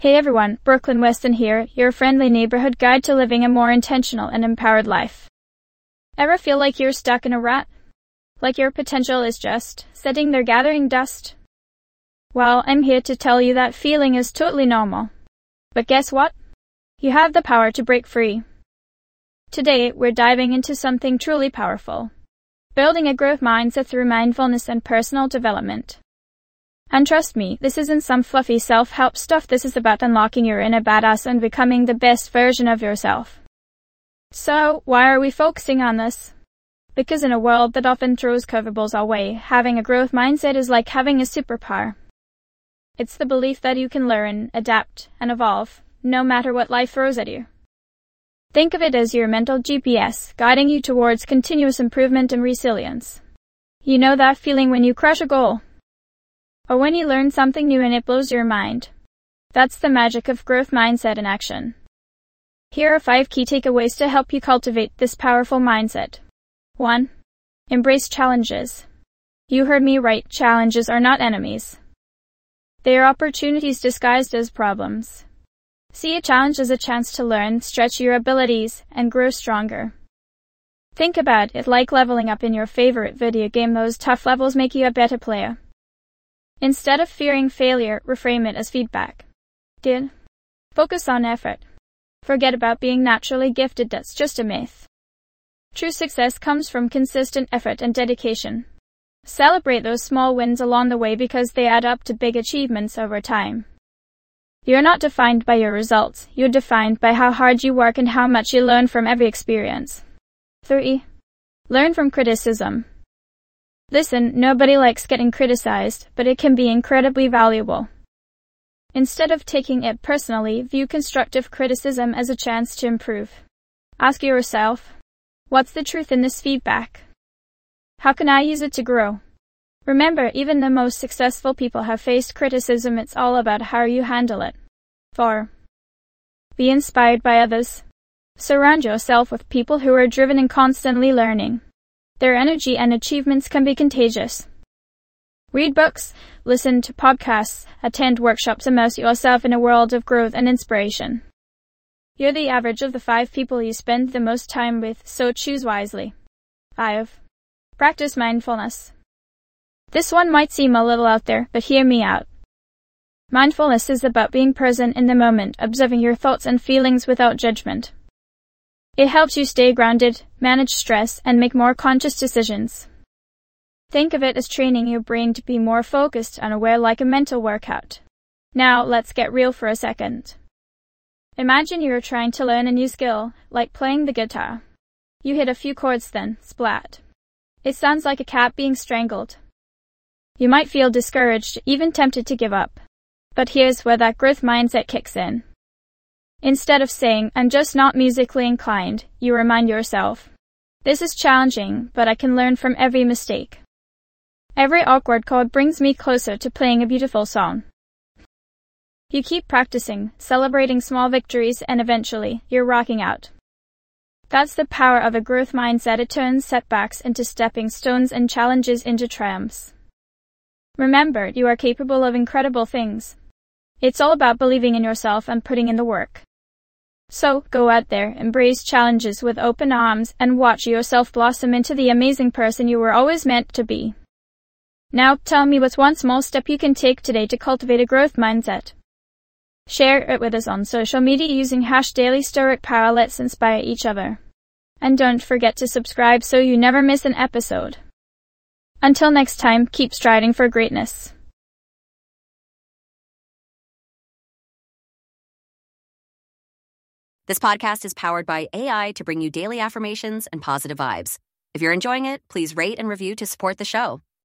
Hey everyone, Brooklyn Weston here, your friendly neighborhood guide to living a more intentional and empowered life. Ever feel like you're stuck in a rut? Like your potential is just sitting there gathering dust? Well, I'm here to tell you that feeling is totally normal. But guess what? You have the power to break free. Today, we're diving into something truly powerful. Building a growth mindset through mindfulness and personal development. And trust me, this isn't some fluffy self-help stuff. This is about unlocking your inner badass and becoming the best version of yourself. So, why are we focusing on this? Because in a world that often throws curveballs our way, having a growth mindset is like having a superpower. It's the belief that you can learn, adapt, and evolve, no matter what life throws at you. Think of it as your mental GPS, guiding you towards continuous improvement and resilience. You know that feeling when you crush a goal? Or when you learn something new and it blows your mind? That's the magic of growth mindset in action. Here are 5 key takeaways to help you cultivate this powerful mindset. 1. Embrace challenges. You heard me right, challenges are not enemies. They are opportunities disguised as problems. See a challenge as a chance to learn, stretch your abilities, and grow stronger. Think about it like leveling up in your favorite video game. Those tough levels make you a better player. Instead of fearing failure, reframe it as feedback. Focus on effort. Forget about being naturally gifted, that's just a myth. True success comes from consistent effort and dedication. Celebrate those small wins along the way because they add up to big achievements over time. You're not defined by your results, you're defined by how hard you work and how much you learn from every experience. 3. Learn from criticism. Listen, nobody likes getting criticized, but it can be incredibly valuable. Instead of taking it personally, view constructive criticism as a chance to improve. Ask yourself, what's the truth in this feedback? How can I use it to grow? Remember, even the most successful people have faced criticism. It's all about how you handle it. 4. Be inspired by others. Surround yourself with people who are driven and constantly learning. Their energy and achievements can be contagious. Read books, listen to podcasts, attend workshops, immerse yourself in a world of growth and inspiration. You're the average of the 5 people you spend the most time with, so choose wisely. 5. Practice mindfulness. This one might seem a little out there, but hear me out. Mindfulness is about being present in the moment, observing your thoughts and feelings without judgment. It helps you stay grounded, manage stress, and make more conscious decisions. Think of it as training your brain to be more focused and aware, like a mental workout. Now, let's get real for a second. Imagine you're trying to learn a new skill, like playing the guitar. You hit a few chords, then, splat. It sounds like a cat being strangled. You might feel discouraged, even tempted to give up. But here's where that growth mindset kicks in. Instead of saying, I'm just not musically inclined, you remind yourself, this is challenging, but I can learn from every mistake. Every awkward chord brings me closer to playing a beautiful song. You keep practicing, celebrating small victories, and eventually, you're rocking out. That's the power of a growth mindset. It turns setbacks into stepping stones and challenges into triumphs. Remember, you are capable of incredible things. It's all about believing in yourself and putting in the work. So, go out there, embrace challenges with open arms, and watch yourself blossom into the amazing person you were always meant to be. Now, tell me, what's one small step you can take today to cultivate a growth mindset? Share it with us on social media using #DailyStoicPower. Let's inspire each other. And don't forget to subscribe so you never miss an episode. Until next time, keep striding for greatness. This podcast is powered by AI to bring you daily affirmations and positive vibes. If you're enjoying it, please rate and review to support the show.